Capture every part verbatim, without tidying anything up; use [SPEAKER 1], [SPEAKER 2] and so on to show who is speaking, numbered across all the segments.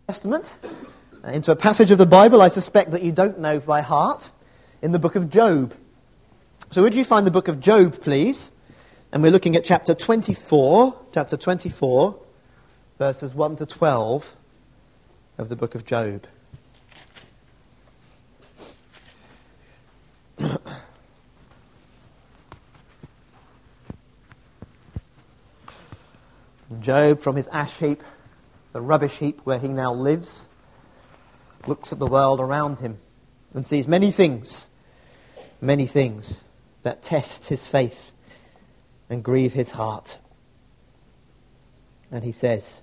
[SPEAKER 1] Testament, into a passage of the Bible I suspect that you don't know by heart, in the book of Job. So would you find the book of Job, please? And we're looking at chapter twenty-four, chapter twenty-four, verses one to twelve of the book of Job. Job, from his ash heap, the rubbish heap where he now lives, looks at the world around him and sees many things, many things that test his faith and grieve his heart. And he says,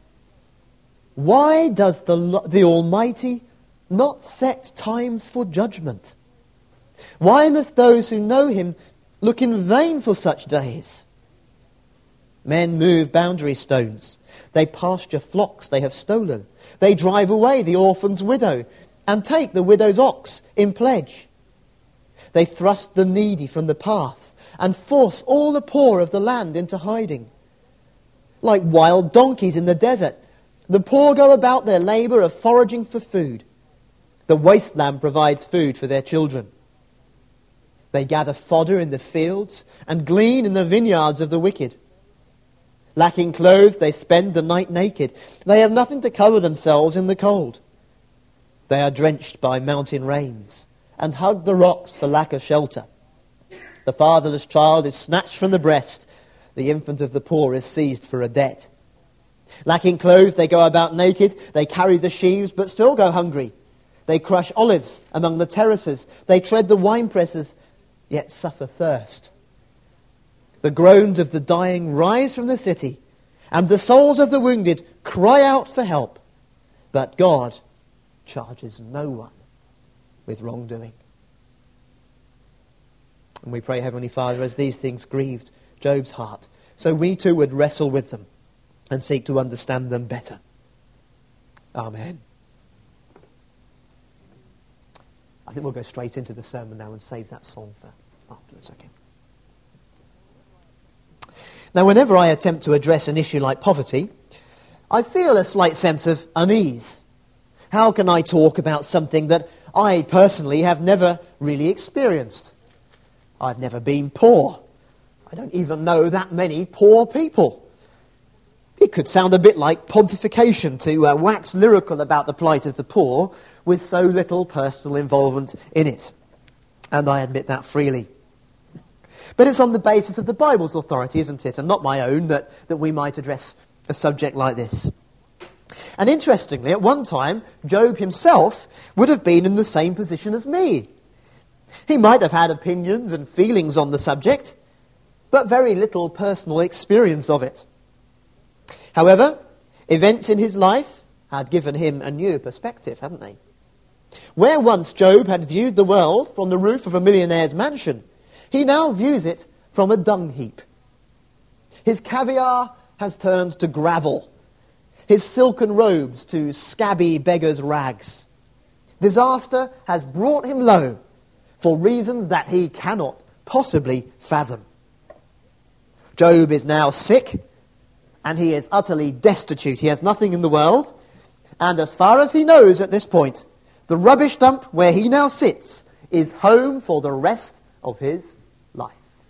[SPEAKER 1] "Why does the, the Almighty not set times for judgment? Why must those who know him look in vain for such days? Men move boundary stones. They pasture flocks they have stolen. They drive away the orphan's widow and take the widow's ox in pledge. They thrust the needy from the path and force all the poor of the land into hiding. Like wild donkeys in the desert, the poor go about their labour of foraging for food. The wasteland provides food for their children. They gather fodder in the fields and glean in the vineyards of the wicked. Lacking clothes, they spend the night naked. They have nothing to cover themselves in the cold. They are drenched by mountain rains and hug the rocks for lack of shelter. The fatherless child is snatched from the breast. The infant of the poor is seized for a debt. Lacking clothes, they go about naked. They carry the sheaves, but still go hungry. They crush olives among the terraces. They tread the winepresses, yet suffer thirst. The groans of the dying rise from the city, and the souls of the wounded cry out for help. But God charges no one with wrongdoing." And we pray, Heavenly Father, as these things grieved Job's heart, so we too would wrestle with them and seek to understand them better. Amen. I think we'll go straight into the sermon now and save that song for afterwards, okay? Now, whenever I attempt to address an issue like poverty, I feel a slight sense of unease. How can I talk about something that I personally have never really experienced? I've never been poor. I don't even know that many poor people. It could sound a bit like pontification to uh, wax lyrical about the plight of the poor with so little personal involvement in it. And I admit that freely. But it's on the basis of the Bible's authority, isn't it, and not my own, that, that we might address a subject like this. And interestingly, at one time, Job himself would have been in the same position as me. He might have had opinions and feelings on the subject, but very little personal experience of it. However, events in his life had given him a new perspective, hadn't they? Where once Job had viewed the world from the roof of a millionaire's mansion, he now views it from a dung heap. His caviar has turned to gravel, his silken robes to scabby beggar's rags. Disaster has brought him low for reasons that he cannot possibly fathom. Job is now sick, and he is utterly destitute. He has nothing in the world, and as far as he knows at this point, the rubbish dump where he now sits is home for the rest of his life.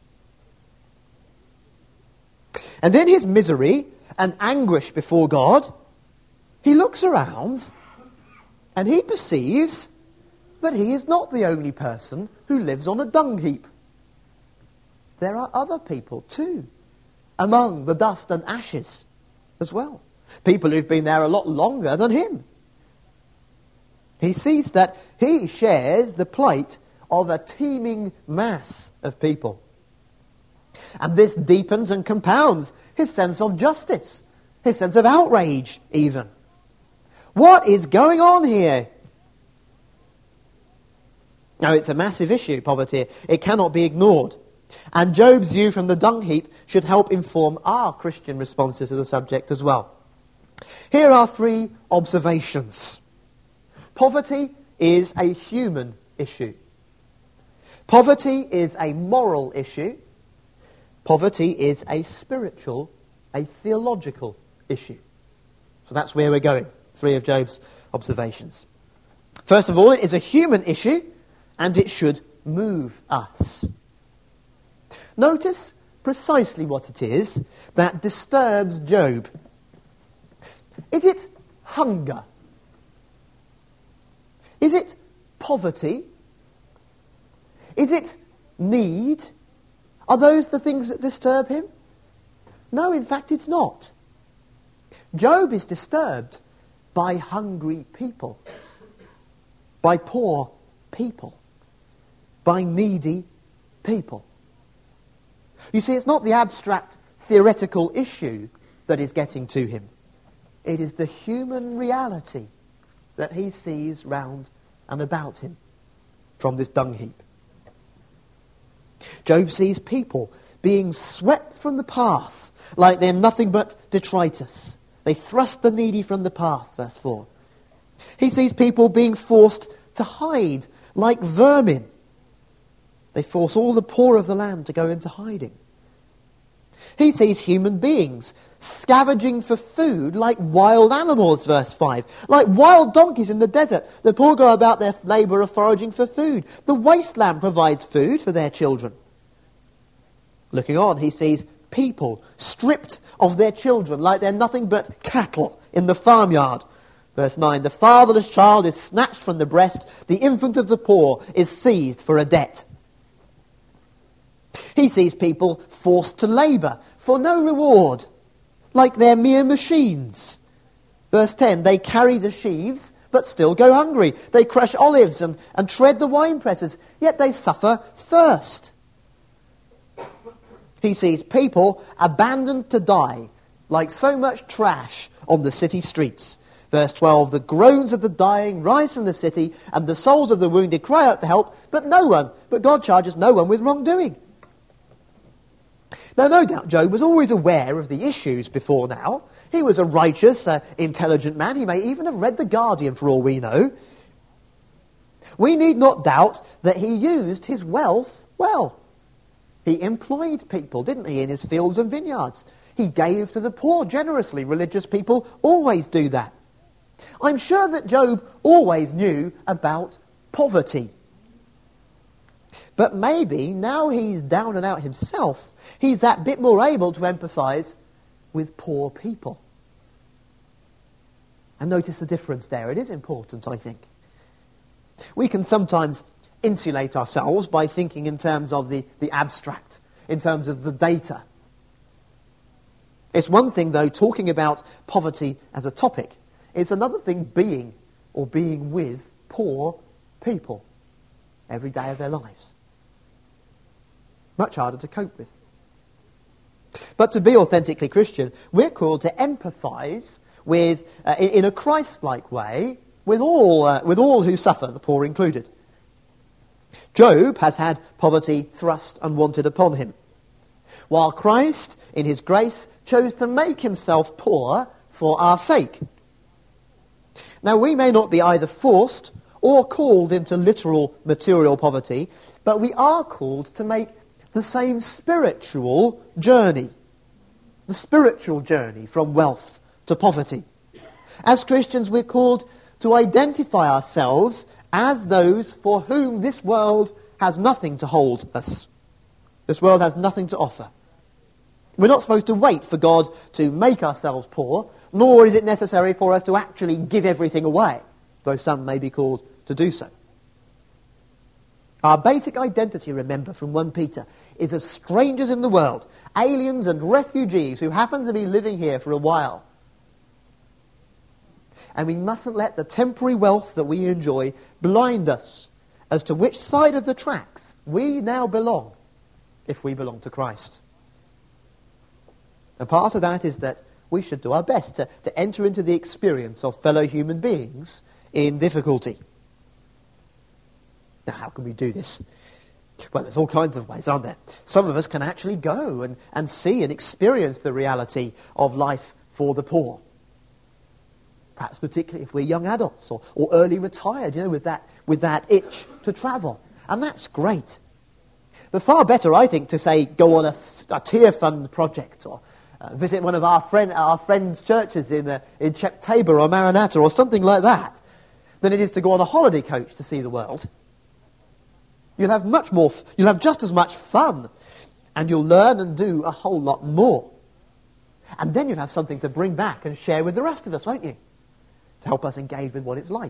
[SPEAKER 1] And in his misery and anguish before God, he looks around and he perceives that he is not the only person who lives on a dung heap. There are other people too, among the dust and ashes as well. People who've been there a lot longer than him. He sees that he shares the plight of a teeming mass of people. And this deepens and compounds his sense of justice, his sense of outrage even. What is going on here? Now, it's a massive issue, poverty. It cannot be ignored. And Job's view from the dung heap should help inform our Christian responses to the subject as well. Here are three observations. Poverty is a human issue. Poverty is a moral issue. Poverty is a spiritual, a theological issue. So that's where we're going Three of Job's observations. First of all, it is a human issue, and it should move us. Notice precisely what it is that disturbs Job. Is it hunger? Is it poverty? Is it need? Are those the things that disturb him? No, in fact, it's not. Job is disturbed by hungry people, by poor people, by needy people. You see, it's not the abstract theoretical issue that is getting to him. It is the human reality that he sees round and about him from this dung heap. Job sees people being swept from the path like they're nothing but detritus. They thrust the needy from the path, verse four. He sees people being forced to hide like vermin. They force all the poor of the land to go into hiding. He sees human beings scavenging for food like wild animals, verse five. Like wild donkeys in the desert. The poor go about their labour of foraging for food. The wasteland provides food for their children. Looking on, he sees people stripped of their children like they're nothing but cattle in the farmyard. Verse nine, the fatherless child is snatched from the breast. The infant of the poor is seized for a debt. He sees people forced to labour for no reward, like they're mere machines. Verse ten, they carry the sheaves, but still go hungry. They crush olives and, and tread the wine presses, yet they suffer thirst. He sees people abandoned to die, like so much trash on the city streets. Verse twelve, the groans of the dying rise from the city, and the souls of the wounded cry out for help, but no one, but God charges no one with wrongdoing. Now, no doubt Job was always aware of the issues before now. He was a righteous, uh, intelligent man. He may even have read The Guardian for all we know. We need not doubt that he used his wealth well. He employed people, didn't he, in his fields and vineyards. He gave to the poor generously. Religious people always do that. I'm sure that Job always knew about poverty. But maybe now he's down and out himself, he's that bit more able to empathise with poor people. And notice the difference there. It is important, I think. We can sometimes insulate ourselves by thinking in terms of the, the abstract, in terms of the data. It's one thing, though, talking about poverty as a topic. It's another thing being or being with poor people every day of their lives. Much harder to cope with. But to be authentically Christian, we're called to empathise with, uh, in a Christ-like way, with all, uh, with all who suffer, the poor included. Job has had poverty thrust and wanted upon him, while Christ, in his grace, chose to make himself poor for our sake. Now, we may not be either forced or called into literal material poverty, but we are called to make the same spiritual journey, the spiritual journey from wealth to poverty. As Christians, we're called to identify ourselves as those for whom this world has nothing to hold us. This world has nothing to offer. We're not supposed to wait for God to make ourselves poor, nor is it necessary for us to actually give everything away, though some may be called to do so. Our basic identity, remember, from First Peter, is as strangers in the world, aliens and refugees who happen to be living here for a while. And we mustn't let the temporary wealth that we enjoy blind us as to which side of the tracks we now belong, if we belong to Christ. And part of that is that we should do our best to, to enter into the experience of fellow human beings in difficulty. Now, how can we do this? Well, there's all kinds of ways, aren't there? Some of us can actually go and, and see and experience the reality of life for the poor. Perhaps particularly if we're young adults or, or early retired, you know, with that, with that itch to travel. And that's great. But far better, I think, to say, go on a, a tier fund project or uh, visit one of our friend our friends' churches in uh, in Czech Tabor or Maranatha or something like that than it is to go on a holiday coach to see the world. You'll have much more. F- you'll have just as much fun, and you'll learn and do a whole lot more. And then you'll have something to bring back and share with the rest of us, won't you? To help us engage with what it's like.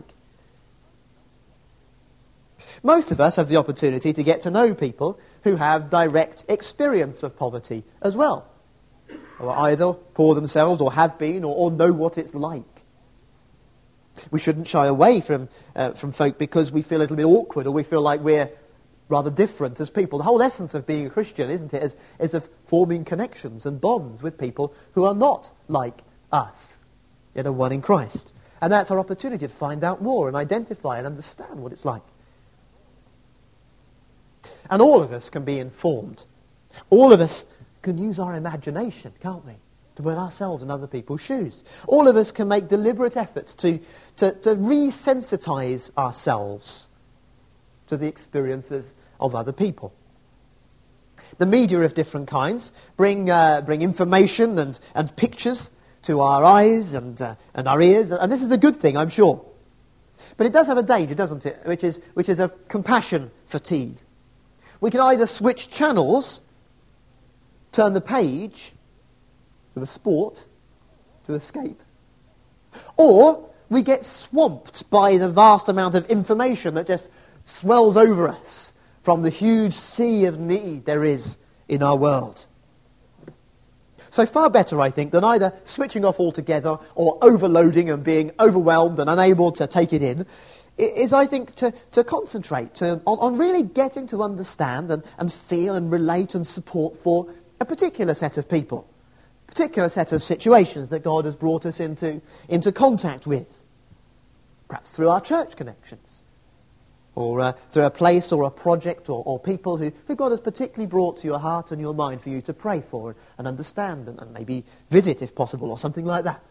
[SPEAKER 1] Most of us have the opportunity to get to know people who have direct experience of poverty as well, or either poor themselves or have been or, or know what it's like. We shouldn't shy away from uh, from folk because we feel a little bit awkward or we feel like we're rather different as people. The whole essence of being a Christian, isn't it, is, is of forming connections and bonds with people who are not like us, yet are one in Christ. And that's our opportunity to find out more and identify and understand what it's like. And all of us can be informed. All of us can use our imagination, can't we, to put ourselves in other people's shoes. All of us can make deliberate efforts to, to, to resensitize ourselves to the experiences of other people. The media of different kinds bring uh, bring information and, and pictures to our eyes and uh, and our ears, and this is a good thing, I'm sure. But it does have a danger, doesn't it, which is which is a compassion fatigue. We can either switch channels, turn the page for the sport to escape, or we get swamped by the vast amount of information that just swells over us from the huge sea of need there is in our world. So far better, I think, than either switching off altogether or overloading and being overwhelmed and unable to take it in, is, I think, to, to concentrate to, on, on really getting to understand and, and feel and relate and support for a particular set of people, a particular set of situations that God has brought us into, into contact with, perhaps through our church connections, or uh, through a place or a project or, or people who, who God has particularly brought to your heart and your mind for you to pray for and understand and, and maybe visit if possible or something like that.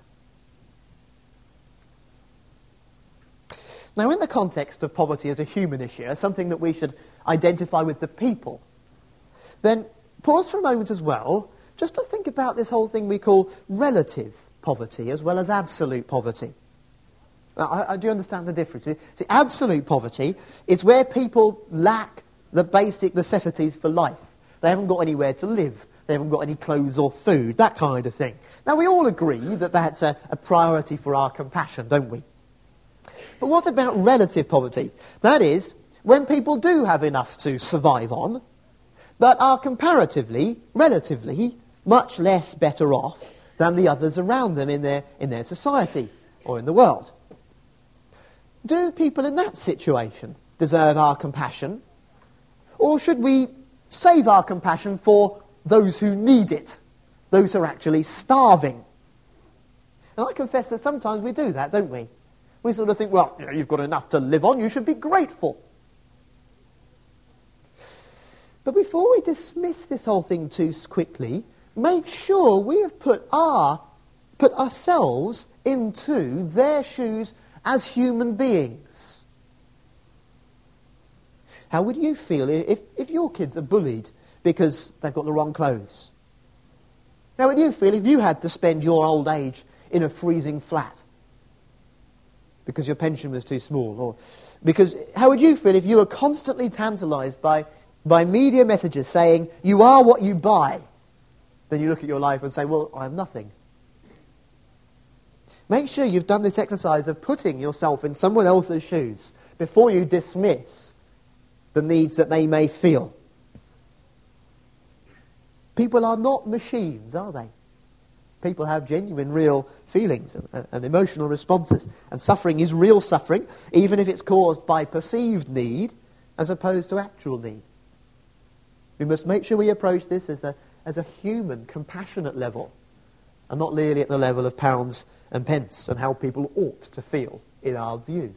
[SPEAKER 1] Now, in the context of poverty as a human issue, as something that we should identify with the people, then pause for a moment as well just to think about this whole thing we call relative poverty as well as absolute poverty. Now, I, I do understand the difference. See, absolute poverty is where people lack the basic necessities for life. They haven't got anywhere to live. They haven't got any clothes or food, that kind of thing. Now, we all agree that that's a, a priority for our compassion, don't we? But what about relative poverty? That is, when people do have enough to survive on, but are comparatively, relatively, much less better off than the others around them in their, in their society or in the world. Do people in that situation deserve our compassion? Or should we save our compassion for those who need it, those who are actually starving? And I confess that sometimes we do that, don't we? We sort of think, well, you know, you've got enough to live on, you should be grateful. But before we dismiss this whole thing too quickly, make sure we have put our, put ourselves into their shoes as human beings. How would you feel if, if your kids are bullied because they've got the wrong clothes? How would you feel if you had to spend your old age in a freezing flat because your pension was too small? Or because how would you feel if you were constantly tantalized by, by media messages saying, you are what you buy? Then you look at your life and say, well, I'm nothing. Make sure you've done this exercise of putting yourself in someone else's shoes before you dismiss the needs that they may feel. People are not machines, are they? People have genuine, real feelings and, and emotional responses. And suffering is real suffering, even if it's caused by perceived need as opposed to actual need. We must make sure we approach this as a, as a human, compassionate level, and not merely at the level of pounds and pence and how people ought to feel in our view.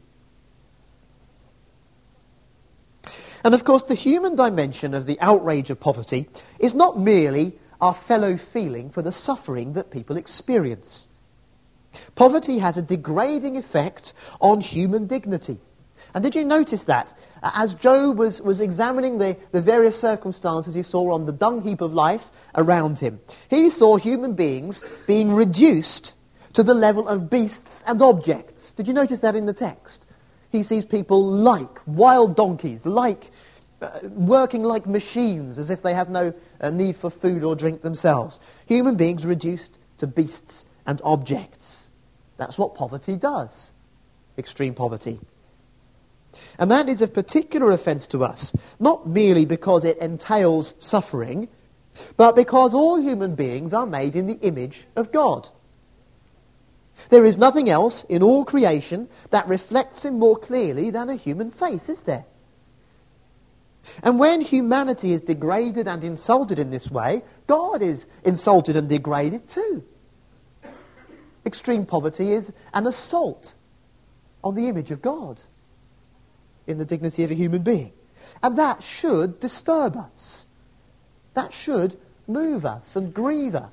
[SPEAKER 1] And of course, the human dimension of the outrage of poverty is not merely our fellow feeling for the suffering that people experience. Poverty has a degrading effect on human dignity. And did you notice that? As Job was, was examining the, the various circumstances he saw on the dung heap of life around him, he saw human beings being reduced to the level of beasts and objects. Did you notice that in the text? He sees people like wild donkeys, like uh, working like machines, as if they have no uh, need for food or drink themselves. Human beings reduced to beasts and objects. That's what poverty does. Extreme poverty. And that is of particular offence to us, not merely because it entails suffering, but because all human beings are made in the image of God. There is nothing else in all creation that reflects him more clearly than a human face, is there? And when humanity is degraded and insulted in this way, God is insulted and degraded too. Extreme poverty is an assault on the image of God in the dignity of a human being. And that should disturb us. That should move us and grieve us.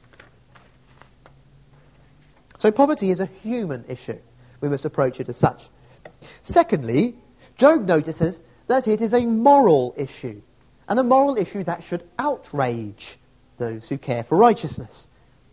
[SPEAKER 1] So poverty is a human issue. We must approach it as such. Secondly, Job notices that it is a moral issue, and a moral issue that should outrage those who care for righteousness.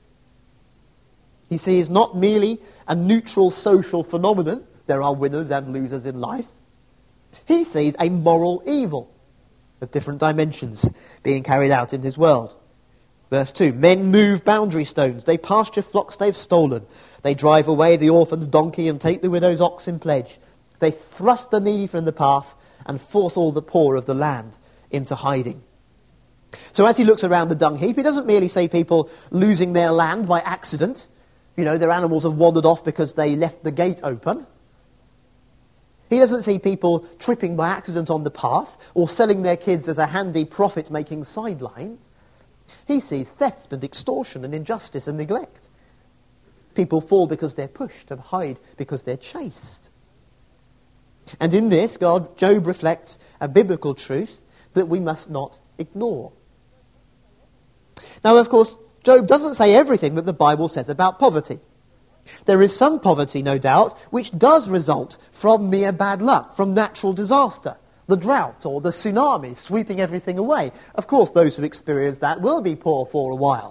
[SPEAKER 1] He sees not merely a neutral social phenomenon, there are winners and losers in life. He sees a moral evil of different dimensions being carried out in his world. Verse two, men move boundary stones, they pasture flocks they've stolen. They drive away the orphan's donkey and take the widow's ox in pledge. They thrust the needy from the path and force all the poor of the land into hiding. So as he looks around the dung heap, he doesn't merely see people losing their land by accident. You know, their animals have wandered off because they left the gate open. He doesn't see people tripping by accident on the path or selling their kids as a handy profit-making sideline. He sees theft and extortion and injustice and neglect. People fall because they're pushed and hide because they're chased. And in this, God, Job reflects a biblical truth that we must not ignore. Now, of course, Job doesn't say everything that the Bible says about poverty. There is some poverty, no doubt, which does result from mere bad luck, from natural disaster, the drought or the tsunami sweeping everything away. Of course, those who experience that will be poor for a while.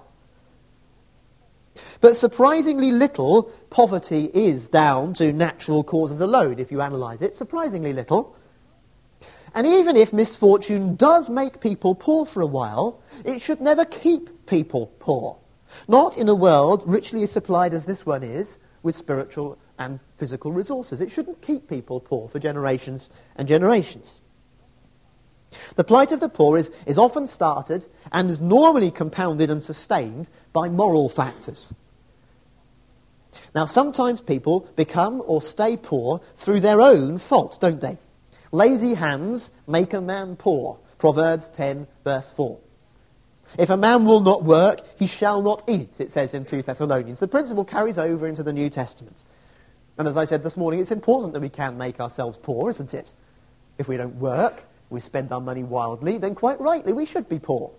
[SPEAKER 1] But surprisingly little poverty is down to natural causes alone, if you analyse it. Surprisingly little. And even if misfortune does make people poor for a while, it should never keep people poor. Not in a world richly supplied as this one is, with spiritual and physical resources. It shouldn't keep people poor for generations and generations. The plight of the poor is, is often started and is normally compounded and sustained by moral factors. Now, sometimes people become or stay poor through their own fault, don't they? Lazy hands make a man poor. Proverbs ten, verse four. If a man will not work, he shall not eat, it says in Second Thessalonians. The principle carries over into the New Testament. And as I said this morning, it's important that we can make ourselves poor, isn't it? If we don't work, we spend our money wildly, then quite rightly we should be poor.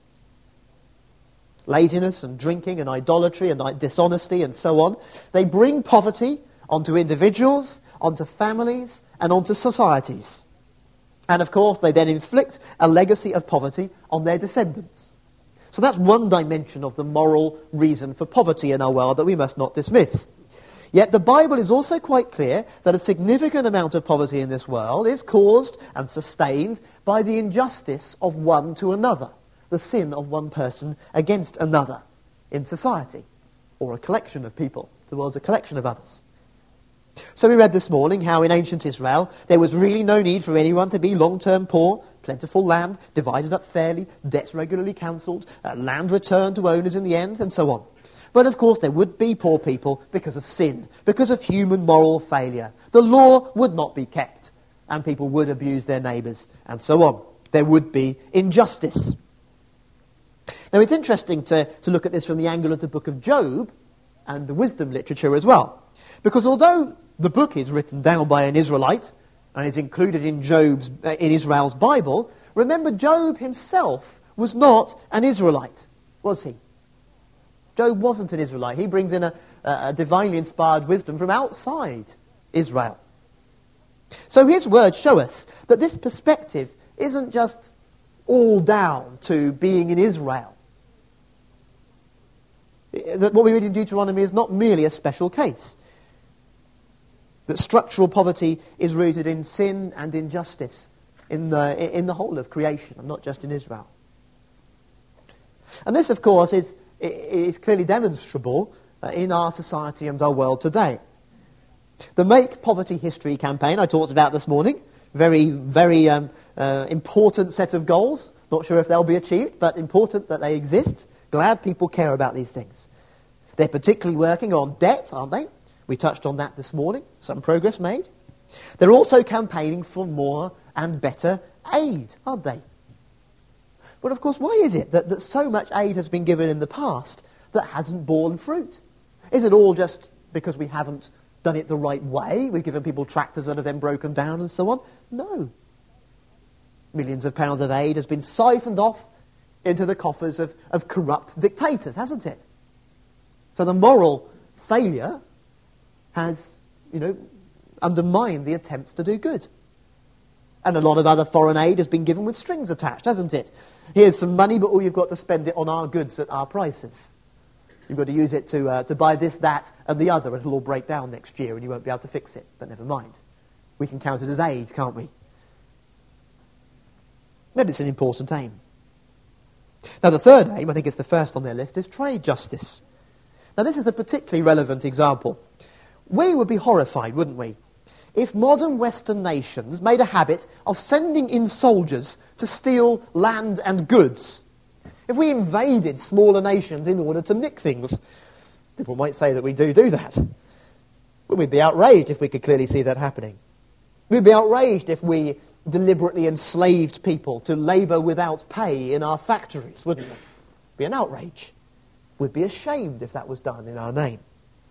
[SPEAKER 1] Laziness and drinking and idolatry and dishonesty and so on, they bring poverty onto individuals, onto families, and onto societies. And of course, they then inflict a legacy of poverty on their descendants. So that's one dimension of the moral reason for poverty in our world that we must not dismiss. Yet the Bible is also quite clear that a significant amount of poverty in this world is caused and sustained by the injustice of one to another, the sin of one person against another in society, or a collection of people towards a collection of others. So we read this morning how in ancient Israel there was really no need for anyone to be long-term poor, plentiful land, divided up fairly, debts regularly cancelled, uh, land returned to owners in the end, and so on. But of course there would be poor people because of sin, because of human moral failure. The law would not be kept, and people would abuse their neighbours, and so on. There would be injustice. Now it's interesting to, to look at this from the angle of the book of Job and the wisdom literature as well. Because although the book is written down by an Israelite and is included in Job's uh, in Israel's Bible, remember Job himself was not an Israelite, was he? Job wasn't an Israelite. He brings in a, a divinely inspired wisdom from outside Israel. So his words show us that this perspective isn't just all down to being in Israel. That what we read in Deuteronomy is not merely a special case. That structural poverty is rooted in sin and injustice in the, in the whole of creation, and not just in Israel. And this, of course, is, is clearly demonstrable in our society and our world today. The Make Poverty History campaign I talked about this morning, very, very um, uh, important set of goals. Not sure if they'll be achieved, but important that they exist. Glad people care about these things. They're particularly working on debt, aren't they? We touched on that this morning, some progress made. They're also campaigning for more and better aid, aren't they? But of course, why is it that, that so much aid has been given in the past that hasn't borne fruit? Is it all just because we haven't done it the right way? We've given people tractors that have then broken down and so on? No. Millions of pounds of aid has been siphoned off into the coffers of, of corrupt dictators, hasn't it? So the moral failure has, you know, undermined the attempts to do good. And a lot of other foreign aid has been given with strings attached, hasn't it? Here's some money, but all you've got to spend it on our goods at our prices. You've got to use it to, uh, to buy this, that, and the other, and it'll all break down next year and you won't be able to fix it. But never mind. We can count it as aid, can't we? But it's an important aim. Now the third aim, I think it's the first on their list, is trade justice. Now this is a particularly relevant example. We would be horrified, wouldn't we, if modern Western nations made a habit of sending in soldiers to steal land and goods. If we invaded smaller nations in order to nick things. People might say that we do do that. But we'd be outraged if we could clearly see that happening. We'd be outraged if we deliberately enslaved people to labour without pay in our factories, wouldn't we? It'd be an outrage. We'd be ashamed if that was done in our name.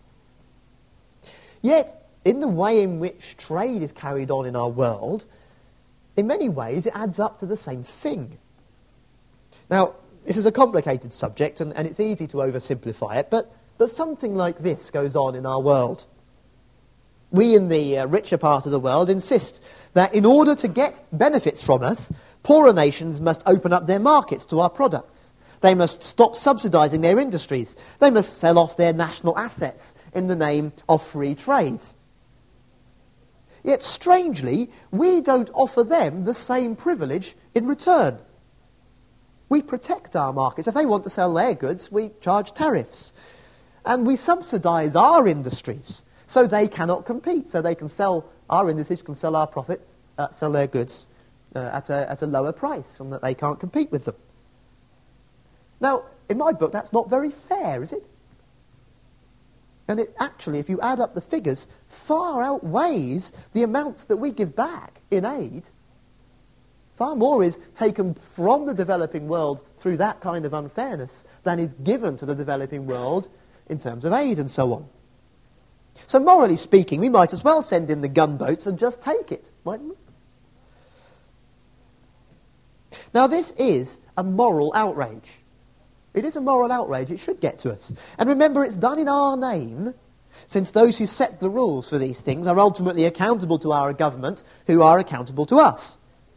[SPEAKER 1] Yet, in the way in which trade is carried on in our world, in many ways it adds up to the same thing. Now, this is a complicated subject, and, and it's easy to oversimplify it, but, but something like this goes on in our world. We in the uh, richer part of the world insist that in order to get benefits from us, poorer nations must open up their markets to our products. They must stop subsidising their industries. They must sell off their national assets in the name of free trade. Yet, strangely, we don't offer them the same privilege in return. We protect our markets. If they want to sell their goods, we charge tariffs. And we subsidise our industries so they cannot compete. So they can sell, our industries can sell our profits, uh, sell their goods uh, at, a, at a lower price, and that they can't compete with them. Now, in my book, that's not very fair, is it? And it actually, if you add up the figures, far outweighs the amounts that we give back in aid. Far more is taken from the developing world through that kind of unfairness than is given to the developing world in terms of aid and so on. So morally speaking, we might as well send in the gunboats and just take it, mightn't we? Now this is a moral outrage. It is a moral outrage. It should get to us. And remember, it's done in our name, since those who set the rules for these things are ultimately accountable to our government, who are accountable to us.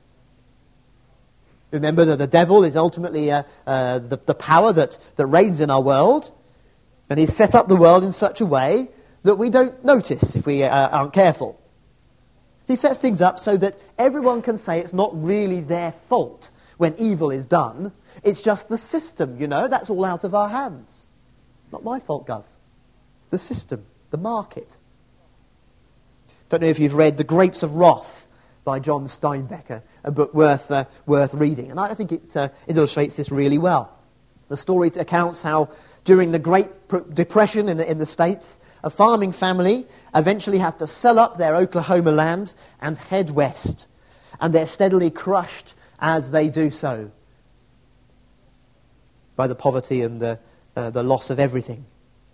[SPEAKER 1] Remember that the devil is ultimately uh, uh, the, the power that, that reigns in our world, and he's set up the world in such a way that we don't notice if we uh, aren't careful. He sets things up so that everyone can say it's not really their fault when evil is done. It's just the system, you know, that's all out of our hands. Not my fault, Gov. The system, the market. Don't know if you've read The Grapes of Wrath by John Steinbeck, a, a book worth uh, worth reading. And I think it, uh, it illustrates this really well. The story accounts how during the Great Depression in the, in the States, a farming family eventually had to sell up their Oklahoma land and head west. And they're steadily crushed as they do so by the poverty and the, uh, the loss of everything.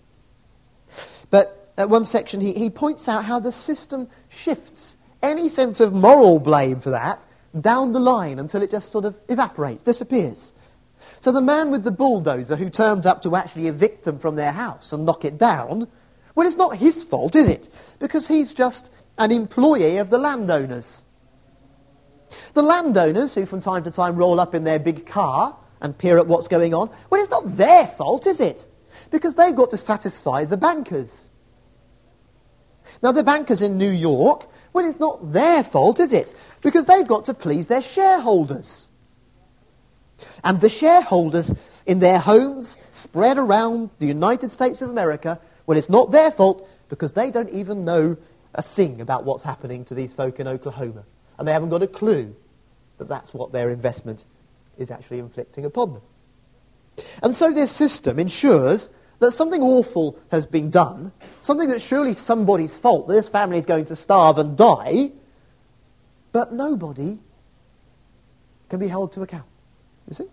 [SPEAKER 1] But at one section he, he points out how the system shifts any sense of moral blame for that down the line until it just sort of evaporates, disappears. So the man with the bulldozer who turns up to actually evict them from their house and knock it down, well, it's not his fault, is it? Because he's just an employee of the landowners. The landowners, who from time to time roll up in their big car and peer at what's going on, well, it's not their fault, is it? Because they've got to satisfy the bankers. Now, the bankers in New York, well, it's not their fault, is it? Because they've got to please their shareholders. And the shareholders in their homes spread around the United States of America, well, it's not their fault because they don't even know a thing about what's happening to these folk in Oklahoma. And they haven't got a clue that that's what their investment is actually inflicting upon them. And so this system ensures that something awful has been done, something that's surely somebody's fault, that this family is going to starve and die, but nobody can be held to account. You see?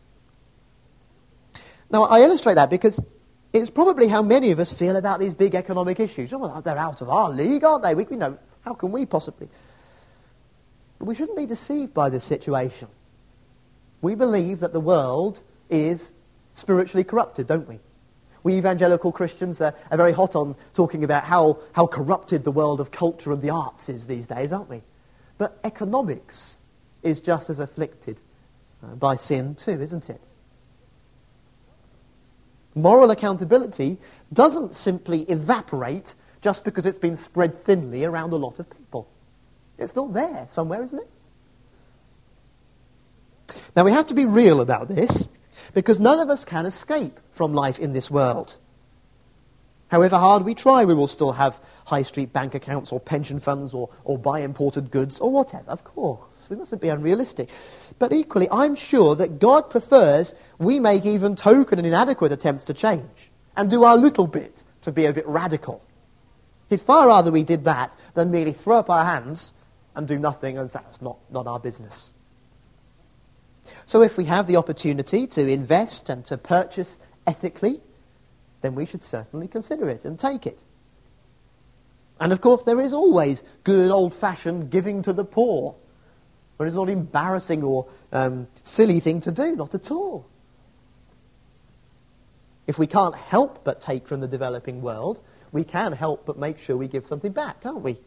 [SPEAKER 1] Now, I illustrate that because it's probably how many of us feel about these big economic issues. Oh, well, they're out of our league, aren't they? We, we know, how can we possibly? But we shouldn't be deceived by this situation. We believe that the world is spiritually corrupted, don't we? We evangelical Christians are, are very hot on talking about how, how corrupted the world of culture and the arts is these days, aren't we? But economics is just as afflicted uh, by sin too, isn't it? Moral accountability doesn't simply evaporate just because it's been spread thinly around a lot of people. It's not there somewhere, isn't it? Now, we have to be real about this, because none of us can escape from life in this world. However hard we try, we will still have high street bank accounts or pension funds or, or buy imported goods or whatever. Of course, we mustn't be unrealistic. But equally, I'm sure that God prefers we make even token and inadequate attempts to change and do our little bit to be a bit radical. He'd far rather we did that than merely throw up our hands and do nothing and say, it's not, not our business. So if we have the opportunity to invest and to purchase ethically, then we should certainly consider it and take it. And of course, there is always good old-fashioned giving to the poor, where it's not an embarrassing or um, silly thing to do, not at all. If we can't help but take from the developing world, we can help but make sure we give something back, can't we?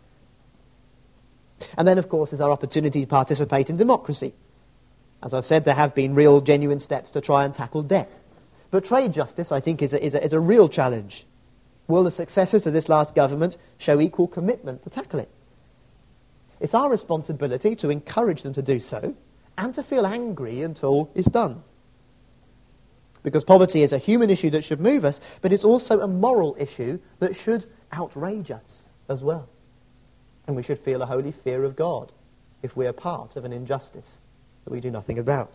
[SPEAKER 1] And then, of course, is our opportunity to participate in democracy. As I've said, there have been real, genuine steps to try and tackle debt. But trade justice, I think, is a, is a, is a real challenge. Will the successors of this last government show equal commitment to tackle it? It's our responsibility to encourage them to do so and to feel angry until it's done. Because poverty is a human issue that should move us, but it's also a moral issue that should outrage us as well. And we should feel a holy fear of God if we are part of an injustice that we do nothing about.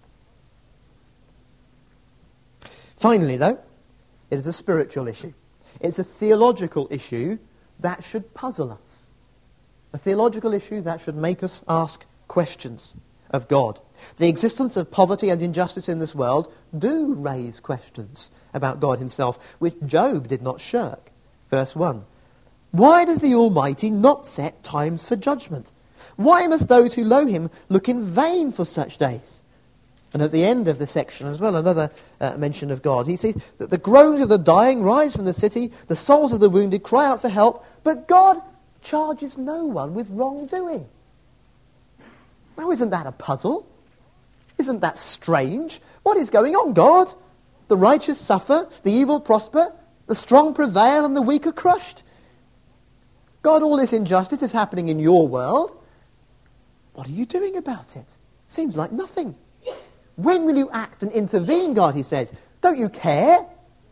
[SPEAKER 1] Finally, though, it is a spiritual issue. It's a theological issue that should puzzle us. A theological issue that should make us ask questions of God. The existence of poverty and injustice in this world do raise questions about God himself, which Job did not shirk. Verse one. Why does the Almighty not set times for judgment? Why must those who know him look in vain for such days? And at the end of the section as well, another uh, mention of God. He says that the groans of the dying rise from the city, the souls of the wounded cry out for help, but God charges no one with wrongdoing. Now, isn't that a puzzle? Isn't that strange? What is going on, God? The righteous suffer, the evil prosper, the strong prevail, and the weak are crushed. God, all this injustice is happening in your world. What are you doing about it? Seems like nothing. When will you act and intervene, God, he says? Don't you care?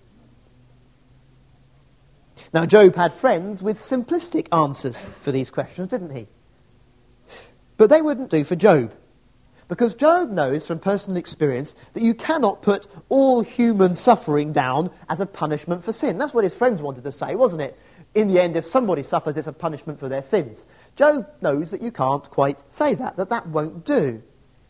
[SPEAKER 1] Now, Job had friends with simplistic answers for these questions, didn't he? But they wouldn't do for Job. Because Job knows from personal experience that you cannot put all human suffering down as a punishment for sin. That's what his friends wanted to say, wasn't it? In the end, if somebody suffers, it's a punishment for their sins. Job knows that you can't quite say that, that that won't do.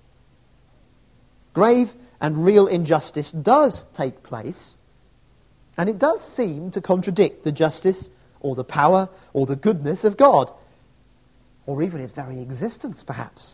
[SPEAKER 1] Grave and real injustice does take place, and it does seem to contradict the justice or the power or the goodness of God, or even his very existence, perhaps.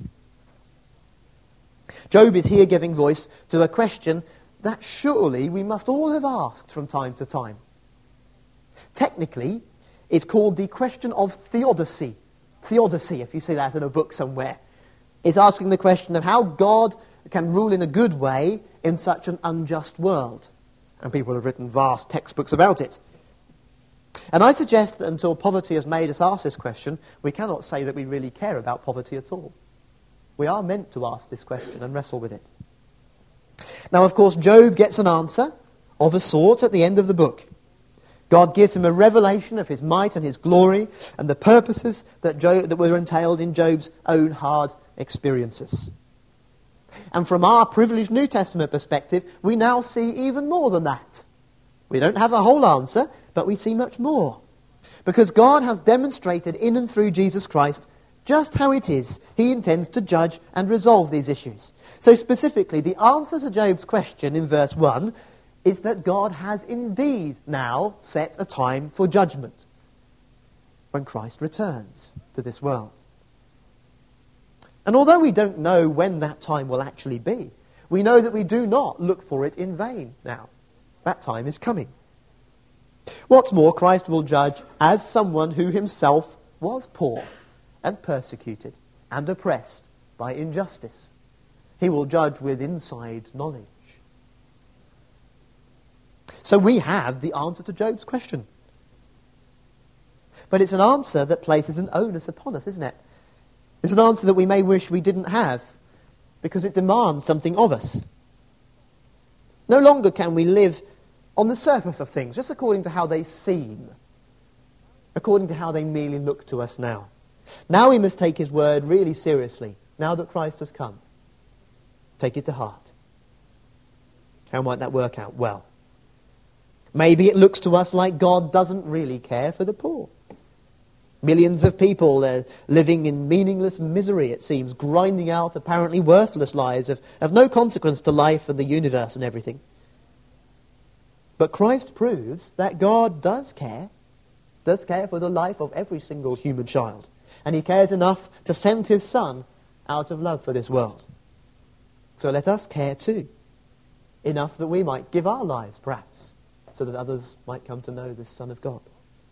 [SPEAKER 1] Job is here giving voice to a question that surely we must all have asked from time to time. Technically, It's called the question of theodicy. Theodicy, if you see that in a book somewhere. It's asking the question of how God can rule in a good way in such an unjust world. And people have written vast textbooks about it. And I suggest that until poverty has made us ask this question, we cannot say that we really care about poverty at all. We are meant to ask this question and wrestle with it. Now, of course, Job gets an answer of a sort at the end of the book. God gives him a revelation of his might and his glory and the purposes that, Job, that were entailed in Job's own hard experiences. And from our privileged New Testament perspective, we now see even more than that. We don't have the whole answer, but we see much more. Because God has demonstrated in and through Jesus Christ just how it is he intends to judge and resolve these issues. So specifically, the answer to Job's question in verse one is that God has indeed now set a time for judgment when Christ returns to this world. And although we don't know when that time will actually be, we know that we do not look for it in vain now. That time is coming. What's more, Christ will judge as someone who himself was poor and persecuted and oppressed by injustice. He will judge with inside knowledge. So we have the answer to Job's question. But it's an answer that places an onus upon us, isn't it? It's an answer that we may wish we didn't have because it demands something of us. No longer can we live on the surface of things, just according to how they seem, according to how they merely look to us now. Now we must take his word really seriously, now that Christ has come. Take it to heart. How might that work out? Well, maybe it looks to us like God doesn't really care for the poor. Millions of people uh, living in meaningless misery, it seems, grinding out apparently worthless lives of, of no consequence to life and the universe and everything. But Christ proves that God does care, does care for the life of every single human child. And he cares enough to send his Son out of love for this world. So let us care too, enough that we might give our lives, perhaps, so that others might come to know this Son of God.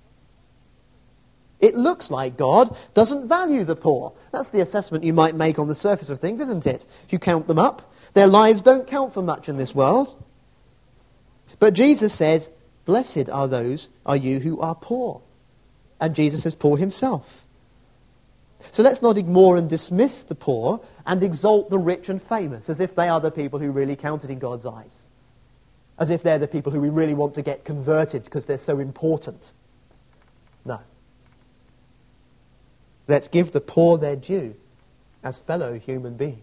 [SPEAKER 1] It looks like God doesn't value the poor. That's the assessment you might make on the surface of things, isn't it? If you count them up, their lives don't count for much in this world. But Jesus says, blessed are those, are you who are poor. And Jesus is poor himself. So let's not ignore and dismiss the poor and exalt the rich and famous as if they are the people who really counted in God's eyes. As if they're the people who we really want to get converted because they're so important. No. Let's give the poor their due as fellow human beings.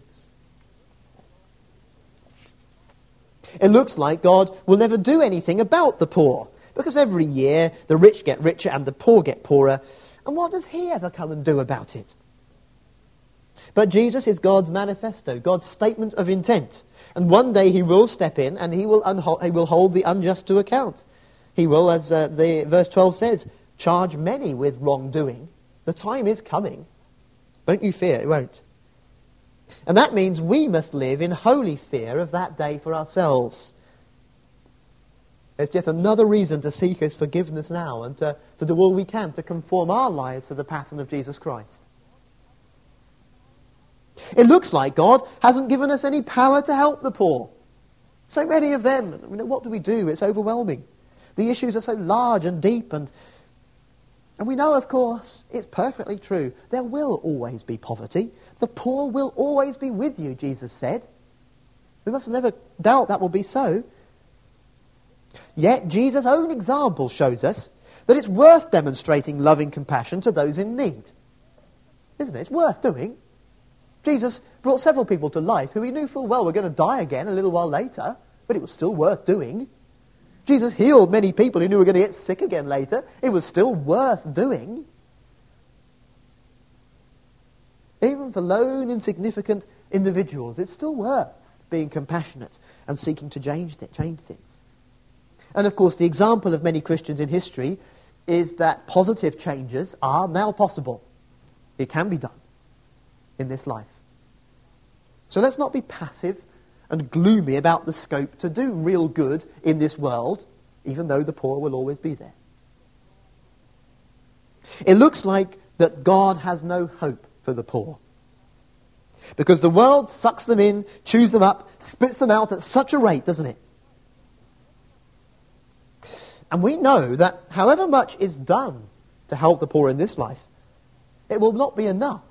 [SPEAKER 1] It looks like God will never do anything about the poor because every year the rich get richer and the poor get poorer. And what does he ever come and do about it? But Jesus is God's manifesto, God's statement of intent. And one day he will step in and he will, unho- he will hold the unjust to account. He will, as uh, the verse twelve says, charge many with wrongdoing. The time is coming. Don't you fear, it won't. And that means we must live in holy fear of that day for ourselves. It's just another reason to seek his forgiveness now and to, to do all we can to conform our lives to the pattern of Jesus Christ. It looks like God hasn't given us any power to help the poor. So many of them. I mean, what do we do? It's overwhelming. The issues are so large and deep and And we know, of course, it's perfectly true. There will always be poverty. The poor will always be with you, Jesus said. We must never doubt that will be so. Yet Jesus' own example shows us that it's worth demonstrating loving compassion to those in need. Isn't it? It's worth doing. Jesus brought several people to life who he knew full well were going to die again a little while later, but it was still worth doing. Jesus healed many people who knew were going to get sick again later. It was still worth doing. Even for lone, insignificant individuals, it's still worth being compassionate and seeking to change, th- change things. And of course, the example of many Christians in history is that positive changes are now possible. It can be done in this life. So let's not be passive and gloomy about the scope to do real good in this world, even though the poor will always be there. It looks like that God has no hope for the poor, because the world sucks them in, chews them up, spits them out at such a rate, doesn't it? And we know that however much is done to help the poor in this life, it will not be enough.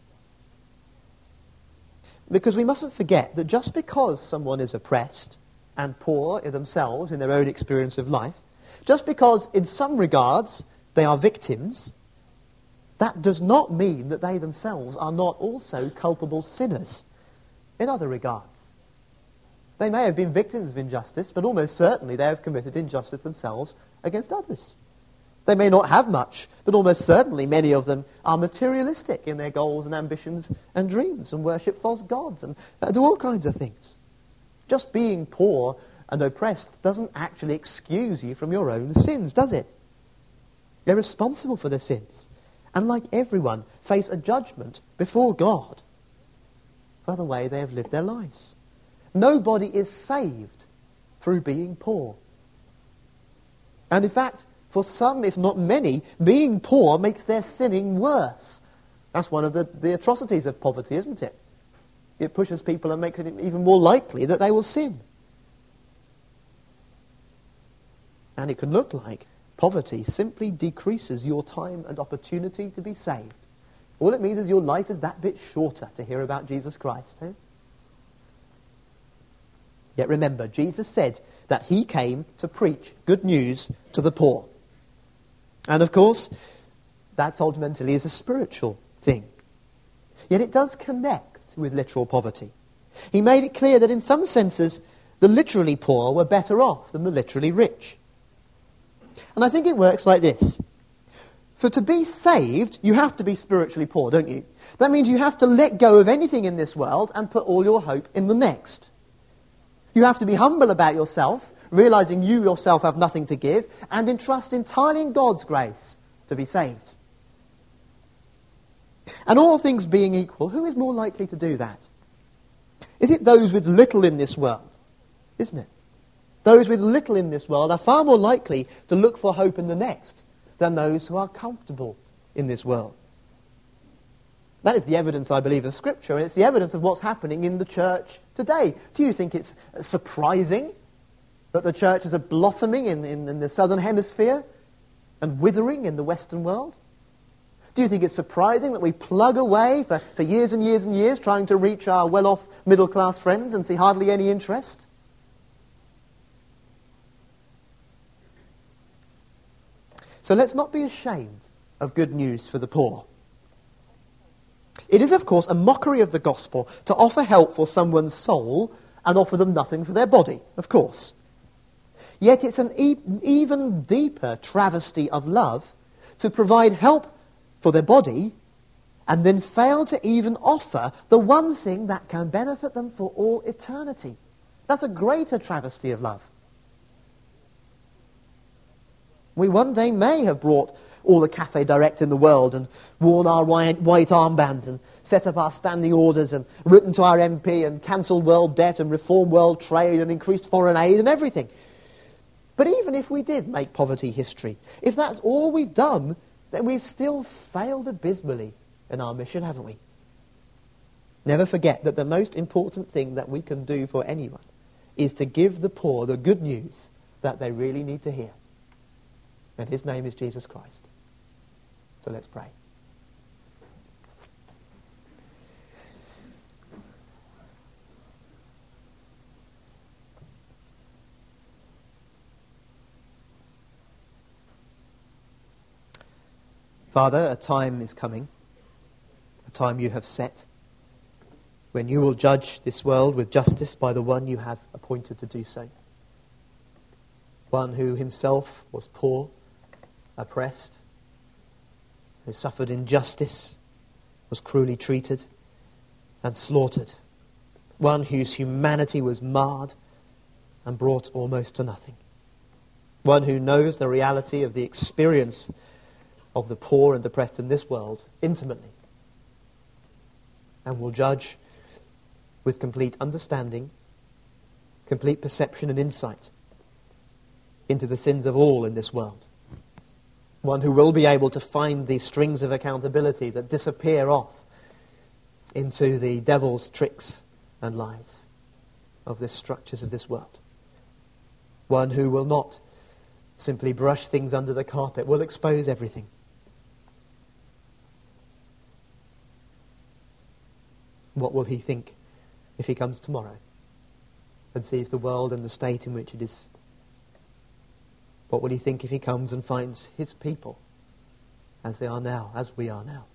[SPEAKER 1] Because we mustn't forget that just because someone is oppressed and poor in themselves, in their own experience of life, just because in some regards they are victims, that does not mean that they themselves are not also culpable sinners in other regards. They may have been victims of injustice, but almost certainly they have committed injustice themselves against others. They may not have much, but almost certainly many of them are materialistic in their goals and ambitions and dreams, and worship false gods and uh, do all kinds of things. Just being poor and oppressed doesn't actually excuse you from your own sins, does it? They're responsible for their sins, and like everyone, face a judgment before God for the way they have lived their lives. Nobody is saved through being poor. And in fact, for some, if not many, being poor makes their sinning worse. That's one of the, the atrocities of poverty, isn't it? It pushes people and makes it even more likely that they will sin. And it can look like poverty simply decreases your time and opportunity to be saved. All it means is your life is that bit shorter to hear about Jesus Christ. Eh? Yet remember, Jesus said that he came to preach good news to the poor. And of course, that fundamentally is a spiritual thing. Yet it does connect with literal poverty. He made it clear that in some senses, the literally poor were better off than the literally rich. And I think it works like this. For to be saved, you have to be spiritually poor, don't you? That means you have to let go of anything in this world and put all your hope in the next. You have to be humble about yourself, realizing you yourself have nothing to give, and entrust entirely in God's grace to be saved. And all things being equal, who is more likely to do that? Is it those with little in this world? Isn't it? Those with little in this world are far more likely to look for hope in the next than those who are comfortable in this world. That is the evidence, I believe, of Scripture, and it's the evidence of what's happening in the church today. Do you think it's surprising that the churches are blossoming in, in, in the southern hemisphere and withering in the Western world? Do you think it's surprising that we plug away for, for years and years and years trying to reach our well-off middle-class friends and see hardly any interest? So let's not be ashamed of good news for the poor. It is, of course, a mockery of the gospel to offer help for someone's soul and offer them nothing for their body, of course. Yet it's an e- even deeper travesty of love to provide help for their body and then fail to even offer the one thing that can benefit them for all eternity. That's a greater travesty of love. We one day may have brought all the Cafe Direct in the world and worn our white, white armbands and set up our standing orders and written to our M P and cancelled world debt and reformed world trade and increased foreign aid and everything. But even if we did make poverty history, if that's all we've done, then we've still failed abysmally in our mission, haven't we? Never forget that the most important thing that we can do for anyone is to give the poor the good news that they really need to hear. And his name is Jesus Christ. So let's pray. Father, a time is coming, a time you have set, when you will judge this world with justice by the one you have appointed to do so. One who himself was poor, oppressed, who suffered injustice, was cruelly treated and slaughtered. One whose humanity was marred and brought almost to nothing. One who knows the reality of the experience of the poor and oppressed in this world intimately and will judge with complete understanding, complete perception and insight into the sins of all in this world. One who will be able to find these strings of accountability that disappear off into the devil's tricks and lies of the structures of this world. One who will not simply brush things under the carpet, will expose everything. What will he think if he comes tomorrow and sees the world and the state in which it is? What will he think if he comes and finds his people as they are now, as we are now?